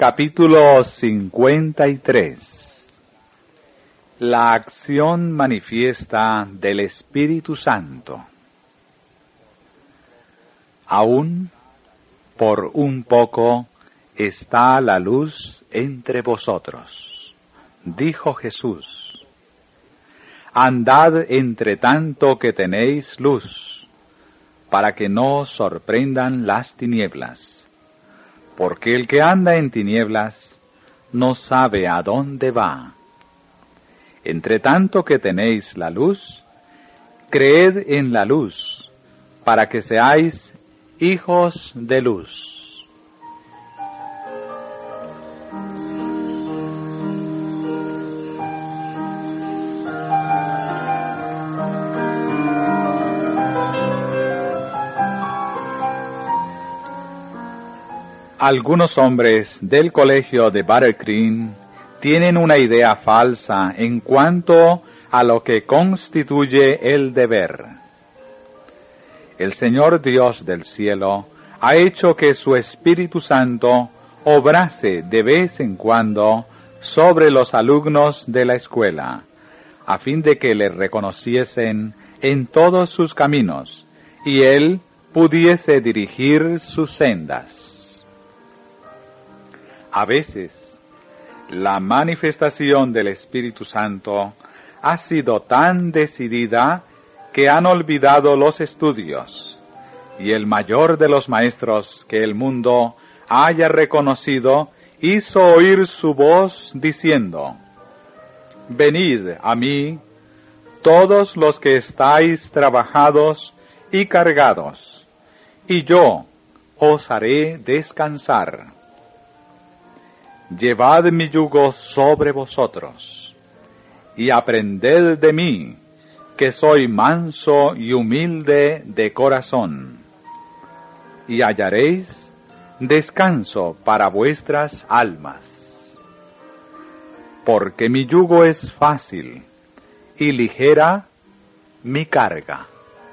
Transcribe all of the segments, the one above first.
Capítulo 53. La acción manifiesta del Espíritu Santo. Aún por un poco está la luz entre vosotros, dijo Jesús. Andad entre tanto que tenéis luz, para que no os sorprendan las tinieblas. Porque el que anda en tinieblas no sabe a dónde va. Entre tanto que tenéis la luz, creed en la luz, para que seáis hijos de luz. Algunos hombres del colegio de Battle Creek tienen una idea falsa en cuanto a lo que constituye el deber. El Señor Dios del cielo ha hecho que su Espíritu Santo obrase de vez en cuando sobre los alumnos de la escuela, a fin de que le reconociesen en todos sus caminos y Él pudiese dirigir sus sendas. A veces, la manifestación del Espíritu Santo ha sido tan decidida que han olvidado los estudios, y el mayor de los maestros que el mundo haya reconocido hizo oír su voz diciendo: Venid a mí, todos los que estáis trabajados y cargados, y yo os haré descansar. Llevad mi yugo sobre vosotros, y aprended de mí, que soy manso y humilde de corazón, y hallaréis descanso para vuestras almas. Porque mi yugo es fácil, y ligera mi carga.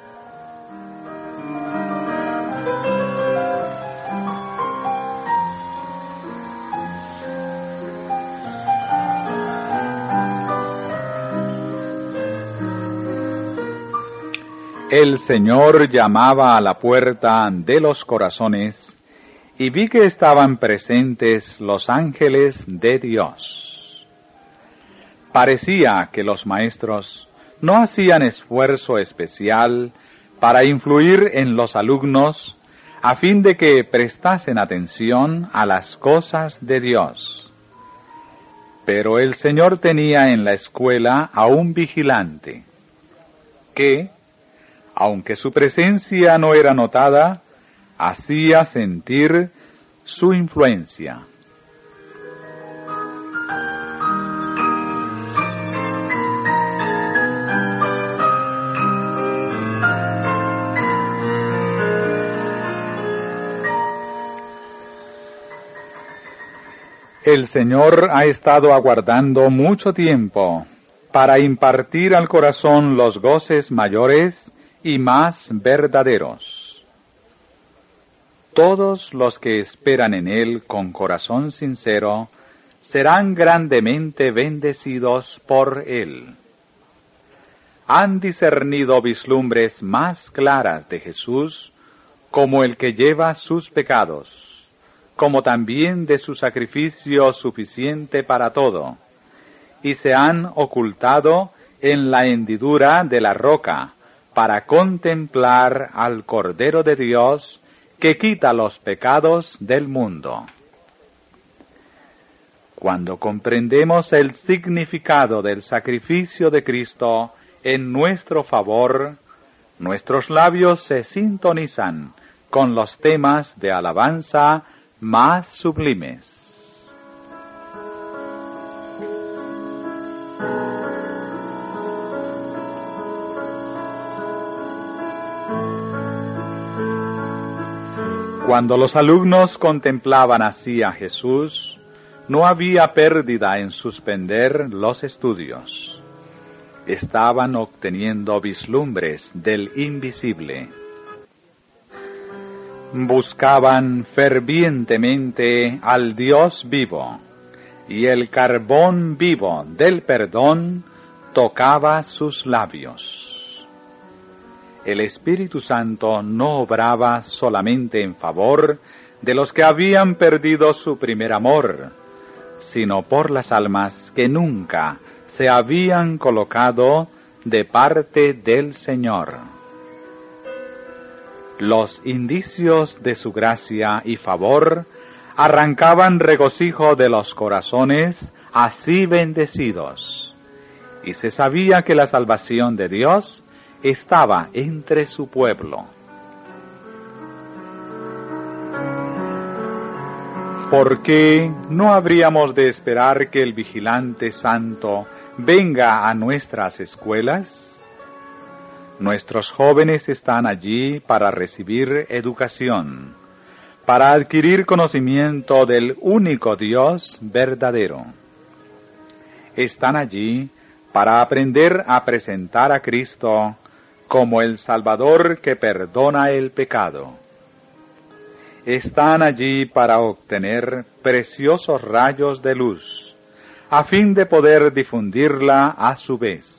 El Señor llamaba a la puerta de los corazones, y vi que estaban presentes los ángeles de Dios. Parecía que los maestros no hacían esfuerzo especial para influir en los alumnos a fin de que prestasen atención a las cosas de Dios. Pero el Señor tenía en la escuela a un vigilante, que, aunque su presencia no era notada, hacía sentir su influencia. El Señor ha estado aguardando mucho tiempo para impartir al corazón los goces mayores y más verdaderos. Todos los que esperan en Él con corazón sincero serán grandemente bendecidos por Él. Han discernido vislumbres más claras de Jesús, como el que lleva sus pecados, como también de su sacrificio suficiente para todo, y se han ocultado en la hendidura de la roca, para contemplar al Cordero de Dios que quita los pecados del mundo. Cuando comprendemos el significado del sacrificio de Cristo en nuestro favor, nuestros labios se sintonizan con los temas de alabanza más sublimes. Cuando los alumnos contemplaban así a Jesús, no había pérdida en suspender los estudios. Estaban obteniendo vislumbres del invisible. Buscaban fervientemente al Dios vivo, y el carbón vivo del perdón tocaba sus labios. El Espíritu Santo no obraba solamente en favor de los que habían perdido su primer amor, sino por las almas que nunca se habían colocado de parte del Señor. Los indicios de su gracia y favor arrancaban regocijo de los corazones así bendecidos, y se sabía que la salvación de Dios estaba entre su pueblo. ¿Por qué no habríamos de esperar que el vigilante santo venga a nuestras escuelas? Nuestros jóvenes están allí para recibir educación, para adquirir conocimiento del único Dios verdadero. Están allí para aprender a presentar a Cristo como el Salvador que perdona el pecado. Están allí para obtener preciosos rayos de luz, a fin de poder difundirla a su vez.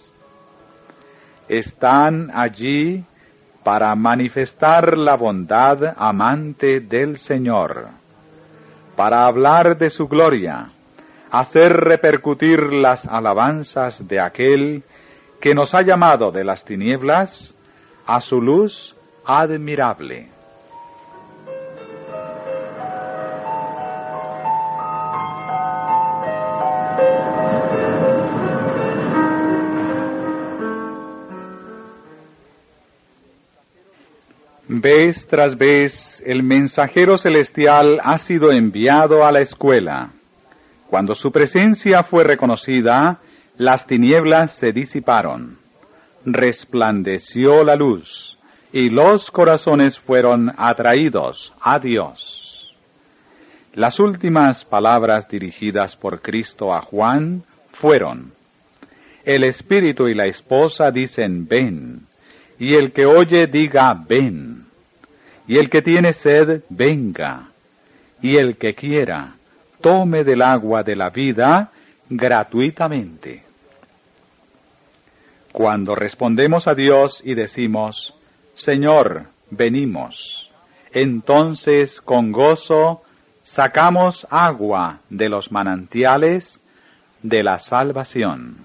Están allí para manifestar la bondad amante del Señor, para hablar de su gloria, hacer repercutir las alabanzas de aquel que nos ha llamado de las tinieblas a su luz admirable. Vez tras vez, el mensajero celestial ha sido enviado a la escuela. Cuando su presencia fue reconocida, las tinieblas se disiparon, resplandeció la luz, y los corazones fueron atraídos a Dios. Las últimas palabras dirigidas por Cristo a Juan fueron: el Espíritu y la esposa dicen, ven. Y el que oye diga, ven. Y el que tiene sed, venga. Y el que quiera, tome del agua de la vida gratuitamente. Cuando respondemos a Dios y decimos, Señor, venimos, entonces con gozo sacamos agua de los manantiales de la salvación.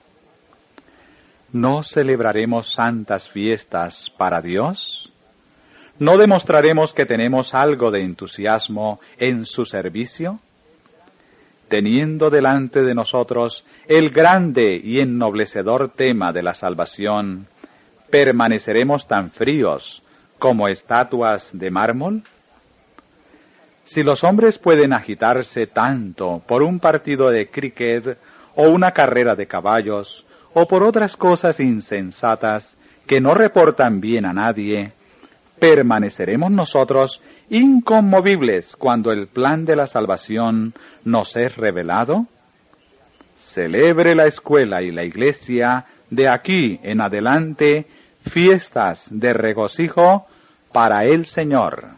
¿No celebraremos santas fiestas para Dios? ¿No demostraremos que tenemos algo de entusiasmo en su servicio? Teniendo delante de nosotros el grande y ennoblecedor tema de la salvación, ¿permaneceremos tan fríos como estatuas de mármol? Si los hombres pueden agitarse tanto por un partido de cricket o una carrera de caballos, o por otras cosas insensatas que no reportan bien a nadie, ¿permaneceremos nosotros inconmovibles cuando el plan de la salvación nos es revelado? Celebre la escuela y la iglesia de aquí en adelante fiestas de regocijo para el Señor.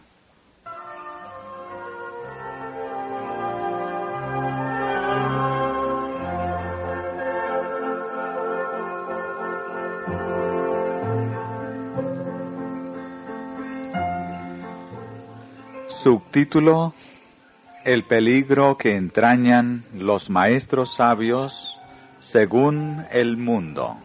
Subtítulo: El peligro que entrañan los maestros sabios según el mundo.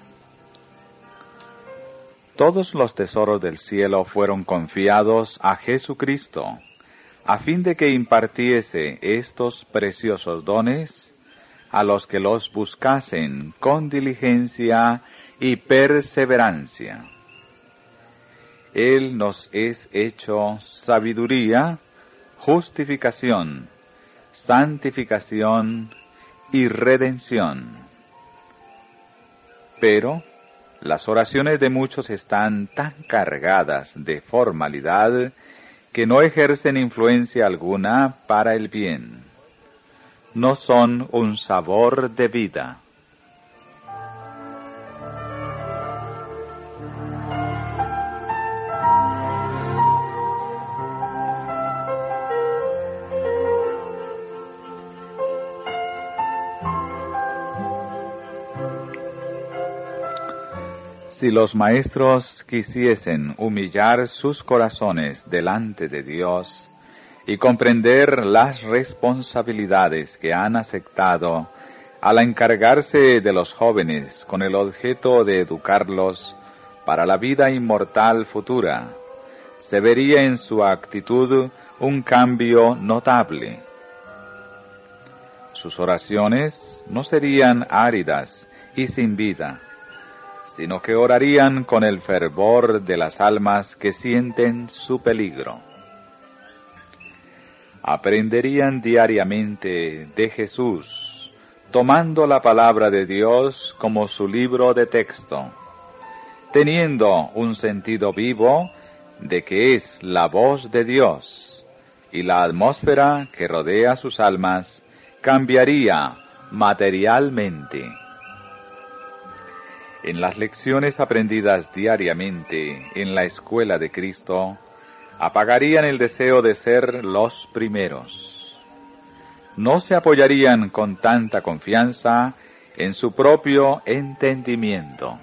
Todos los tesoros del cielo fueron confiados a Jesucristo, a fin de que impartiese estos preciosos dones a los que los buscasen con diligencia y perseverancia. Él nos es hecho sabiduría, justificación, santificación y redención. Pero las oraciones de muchos están tan cargadas de formalidad que no ejercen influencia alguna para el bien. No son un sabor de vida. Si los maestros quisiesen humillar sus corazones delante de Dios y comprender las responsabilidades que han aceptado al encargarse de los jóvenes con el objeto de educarlos para la vida inmortal futura, se vería en su actitud un cambio notable. Sus oraciones no serían áridas y sin vida, sino que orarían con el fervor de las almas que sienten su peligro. Aprenderían diariamente de Jesús, tomando la palabra de Dios como su libro de texto, teniendo un sentido vivo de que es la voz de Dios, y la atmósfera que rodea sus almas cambiaría materialmente. En las lecciones aprendidas diariamente en la escuela de Cristo, apagarían el deseo de ser los primeros. No se apoyarían con tanta confianza en su propio entendimiento.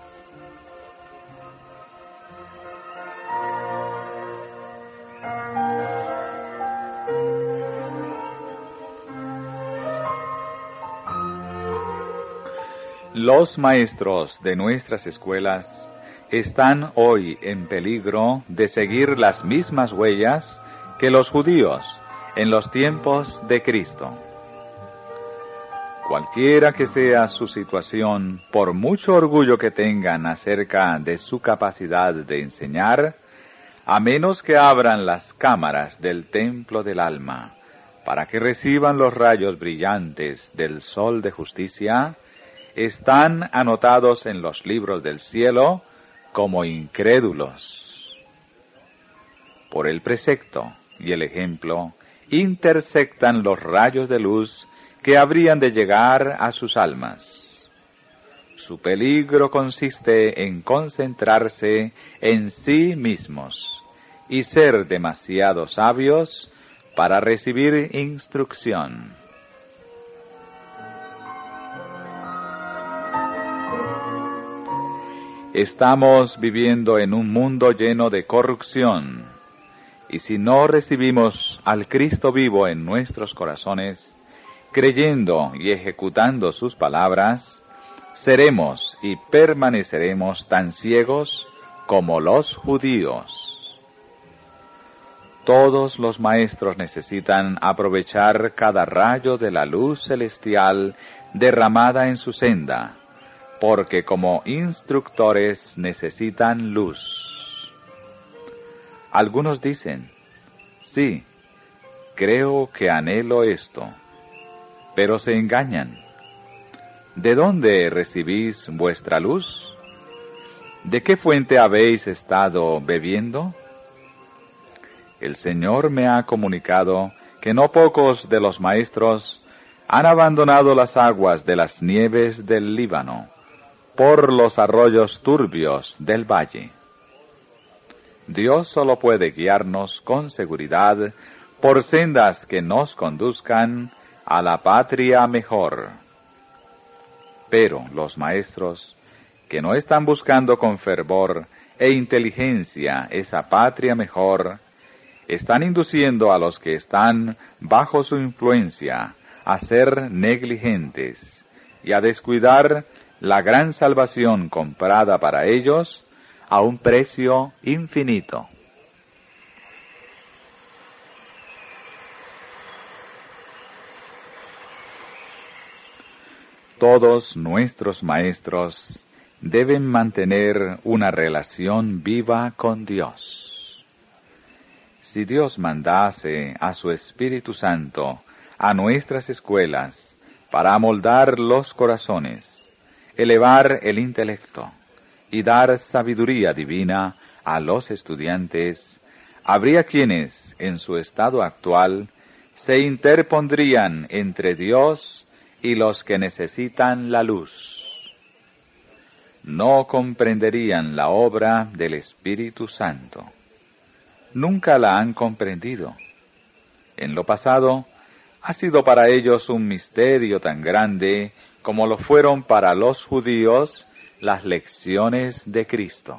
Los maestros de nuestras escuelas están hoy en peligro de seguir las mismas huellas que los judíos en los tiempos de Cristo. Cualquiera que sea su situación, por mucho orgullo que tengan acerca de su capacidad de enseñar, a menos que abran las cámaras del templo del alma para que reciban los rayos brillantes del sol de justicia, están anotados en los libros del cielo como incrédulos. Por el precepto y el ejemplo, intersectan los rayos de luz que habrían de llegar a sus almas. Su peligro consiste en concentrarse en sí mismos y ser demasiado sabios para recibir instrucción. Estamos viviendo en un mundo lleno de corrupción, y si no recibimos al Cristo vivo en nuestros corazones, creyendo y ejecutando sus palabras, seremos y permaneceremos tan ciegos como los judíos. Todos los maestros necesitan aprovechar cada rayo de la luz celestial derramada en su senda, porque como instructores necesitan luz. Algunos dicen, sí, creo que anhelo esto, pero se engañan. ¿De dónde recibís vuestra luz? ¿De qué fuente habéis estado bebiendo? El Señor me ha comunicado que no pocos de los maestros han abandonado las aguas de las nieves del Líbano por los arroyos turbios del valle. Dios solo puede guiarnos con seguridad por sendas que nos conduzcan a la patria mejor. Pero los maestros, que no están buscando con fervor e inteligencia esa patria mejor, están induciendo a los que están bajo su influencia a ser negligentes y a descuidar la gran salvación comprada para ellos a un precio infinito. Todos nuestros maestros deben mantener una relación viva con Dios. Si Dios mandase a su Espíritu Santo a nuestras escuelas para amoldar los corazones, elevar el intelecto y dar sabiduría divina a los estudiantes, habría quienes, en su estado actual, se interpondrían entre Dios y los que necesitan la luz. No comprenderían la obra del Espíritu Santo. Nunca la han comprendido. En lo pasado, ha sido para ellos un misterio tan grande como lo fueron para los judíos las lecciones de Cristo.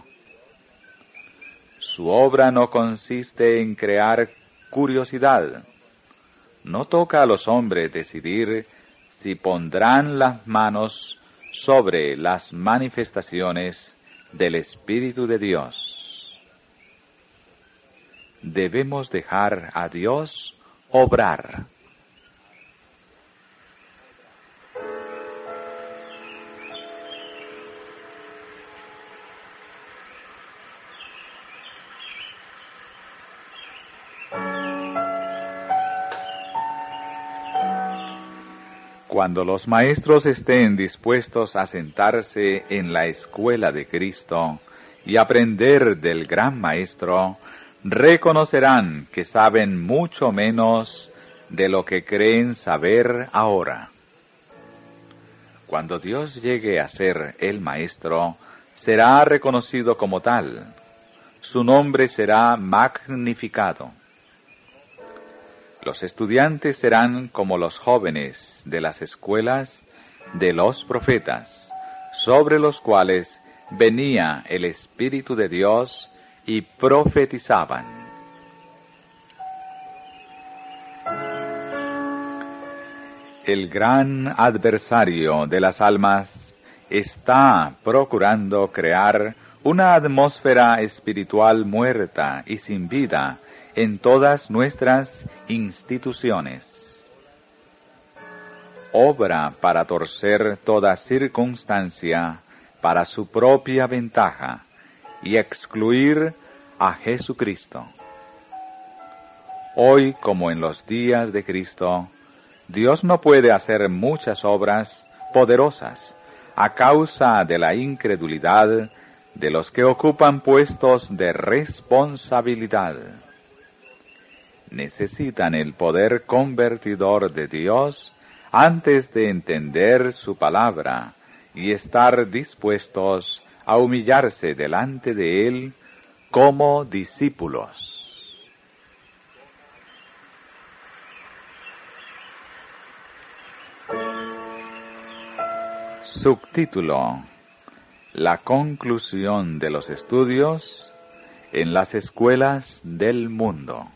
Su obra no consiste en crear curiosidad. No toca a los hombres decidir si pondrán las manos sobre las manifestaciones del Espíritu de Dios. Debemos dejar a Dios obrar. Cuando los maestros estén dispuestos a sentarse en la escuela de Cristo y aprender del gran Maestro, reconocerán que saben mucho menos de lo que creen saber ahora. Cuando Dios llegue a ser el Maestro, será reconocido como tal. Su nombre será magnificado. Los estudiantes serán como los jóvenes de las escuelas de los profetas, sobre los cuales venía el Espíritu de Dios y profetizaban. El gran adversario de las almas está procurando crear una atmósfera espiritual muerta y sin vida en todas nuestras instituciones. Obra para torcer toda circunstancia para su propia ventaja y excluir a Jesucristo. Hoy, como en los días de Cristo, Dios no puede hacer muchas obras poderosas a causa de la incredulidad de los que ocupan puestos de responsabilidad. Necesitan el poder convertidor de Dios antes de entender su palabra y estar dispuestos a humillarse delante de Él como discípulos. Subtítulo: La conclusión de los estudios en las escuelas del mundo.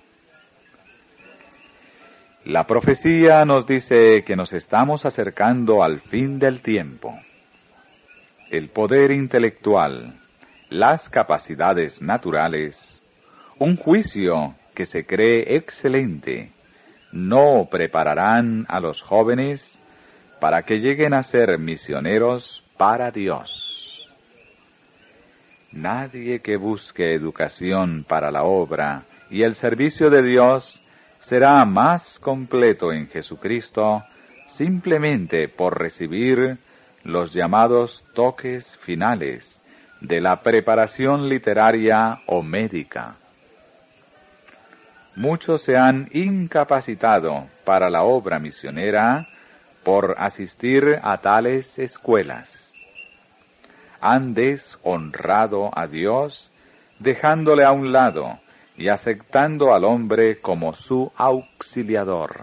La profecía nos dice que nos estamos acercando al fin del tiempo. El poder intelectual, las capacidades naturales, un juicio que se cree excelente, no prepararán a los jóvenes para que lleguen a ser misioneros para Dios. Nadie que busque educación para la obra y el servicio de Dios será más completo en Jesucristo simplemente por recibir los llamados toques finales de la preparación literaria o médica. Muchos se han incapacitado para la obra misionera por asistir a tales escuelas. Han deshonrado a Dios, dejándole a un lado y aceptando al hombre como su auxiliador.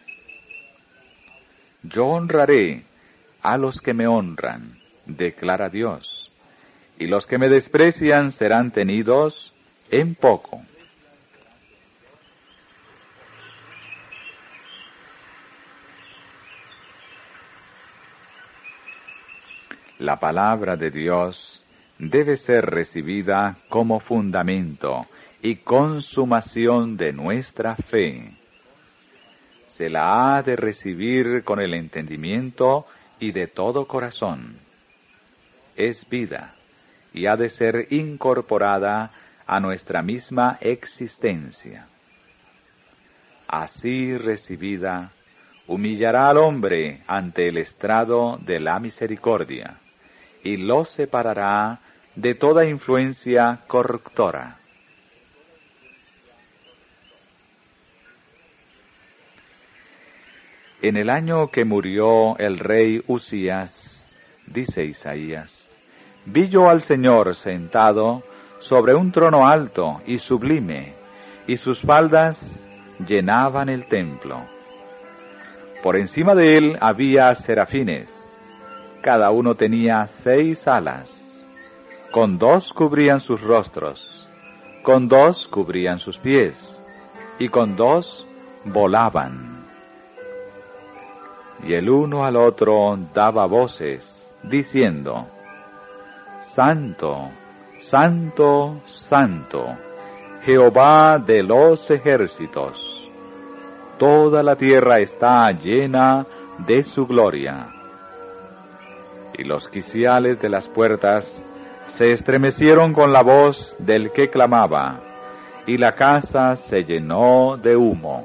Yo honraré a los que me honran, declara Dios, y los que me desprecian serán tenidos en poco. La palabra de Dios debe ser recibida como fundamento y consumación de nuestra fe. Se la ha de recibir con el entendimiento y de todo corazón. Es vida y ha de ser incorporada a nuestra misma existencia. Así recibida, humillará al hombre ante el estrado de la misericordia y lo separará de toda influencia corruptora. En el año que murió el rey Usías, dice Isaías, vi yo al Señor sentado sobre un trono alto y sublime, y sus faldas llenaban el templo. Por encima de él había serafines, cada uno tenía 6 alas. Con 2 cubrían sus rostros, con 2 cubrían sus pies, y con 2 volaban. Y el uno al otro daba voces, diciendo: Santo, Santo, Santo, Jehová de los ejércitos. Toda la tierra está llena de su gloria. Y los quiciales de las puertas se estremecieron con la voz del que clamaba, y la casa se llenó de humo.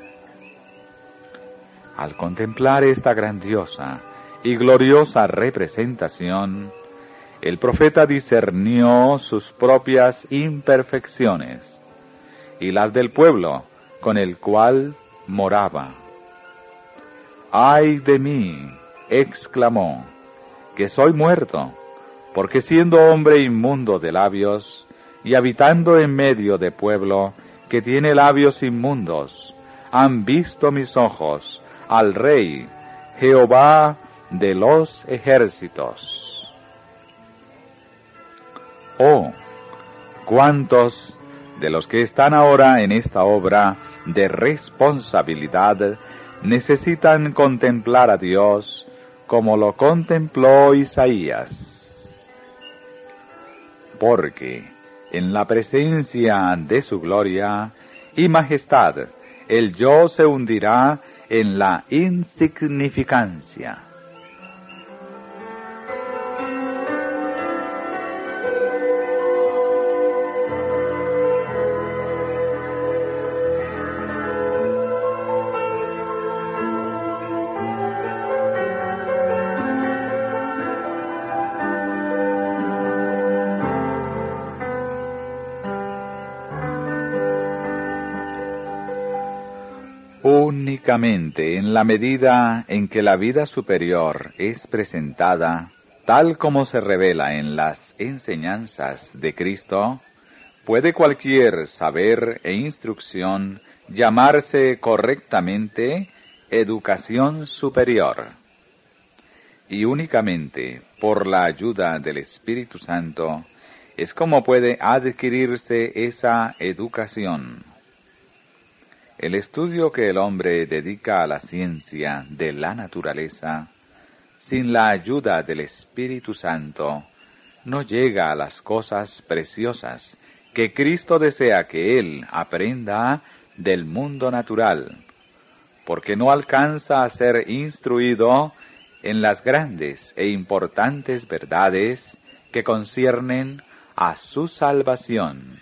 Al contemplar esta grandiosa y gloriosa representación, el profeta discernió sus propias imperfecciones y las del pueblo con el cual moraba. ¡Ay de mí!, exclamó, que soy muerto, porque siendo hombre inmundo de labios, y habitando en medio de pueblo que tiene labios inmundos, han visto mis ojos al Rey, Jehová de los ejércitos. Oh, cuántos de los que están ahora en esta obra de responsabilidad necesitan contemplar a Dios como lo contempló Isaías. Porque en la presencia de su gloria y majestad el yo se hundirá en la insignificancia. Únicamente en la medida en que la vida superior es presentada, tal como se revela en las enseñanzas de Cristo, puede cualquier saber e instrucción llamarse correctamente educación superior. Y únicamente por la ayuda del Espíritu Santo es como puede adquirirse esa educación. El estudio que el hombre dedica a la ciencia de la naturaleza, sin la ayuda del Espíritu Santo, no llega a las cosas preciosas que Cristo desea que él aprenda del mundo natural, porque no alcanza a ser instruido en las grandes e importantes verdades que conciernen a su salvación.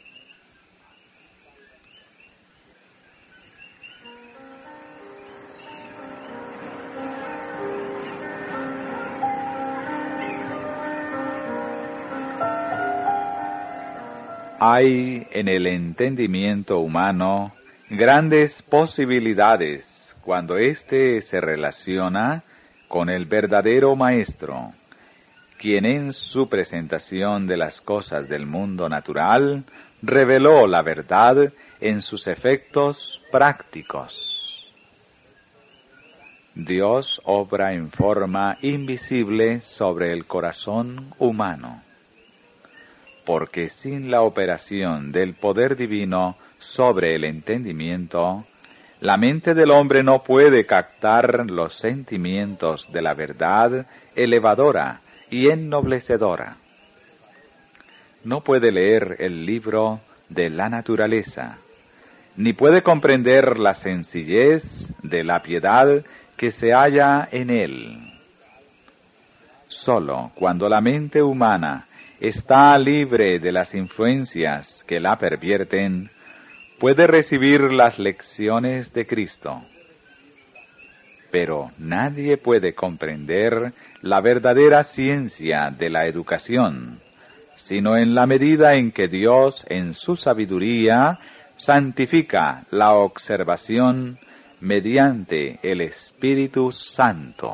Hay en el entendimiento humano grandes posibilidades cuando éste se relaciona con el verdadero Maestro, quien en su presentación de las cosas del mundo natural reveló la verdad en sus efectos prácticos. Dios obra en forma invisible sobre el corazón humano, porque sin la operación del poder divino sobre el entendimiento, la mente del hombre no puede captar los sentimientos de la verdad elevadora y ennoblecedora. No puede leer el libro de la naturaleza, ni puede comprender la sencillez de la piedad que se halla en él. Solo cuando la mente humana está libre de las influencias que la pervierten, puede recibir las lecciones de Cristo. Pero nadie puede comprender la verdadera ciencia de la educación, sino en la medida en que Dios, en su sabiduría, santifica la observación mediante el Espíritu Santo.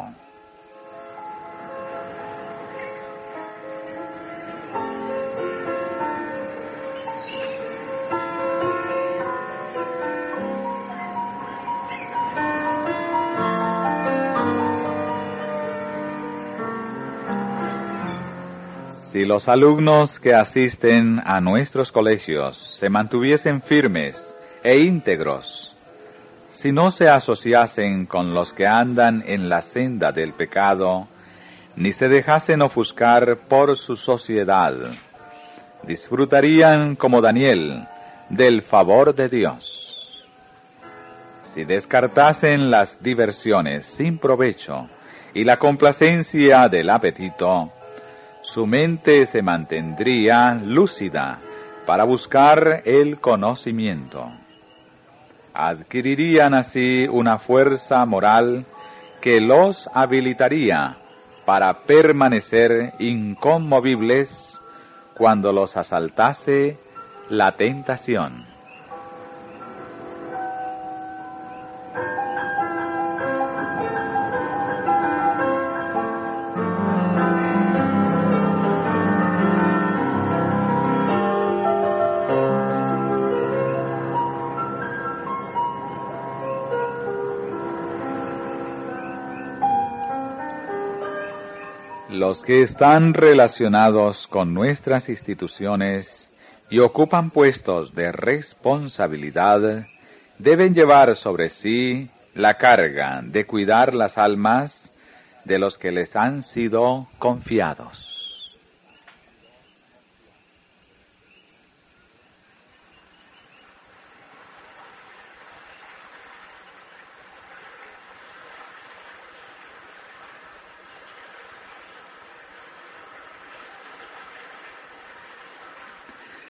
Si los alumnos que asisten a nuestros colegios se mantuviesen firmes e íntegros, si no se asociasen con los que andan en la senda del pecado, ni se dejasen ofuscar por su sociedad, disfrutarían como Daniel del favor de Dios. Si descartasen las diversiones sin provecho y la complacencia del apetito, su mente se mantendría lúcida para buscar el conocimiento. Adquirirían así una fuerza moral que los habilitaría para permanecer inconmovibles cuando los asaltase la tentación. Los que están relacionados con nuestras instituciones y ocupan puestos de responsabilidad deben llevar sobre sí la carga de cuidar las almas de los que les han sido confiados.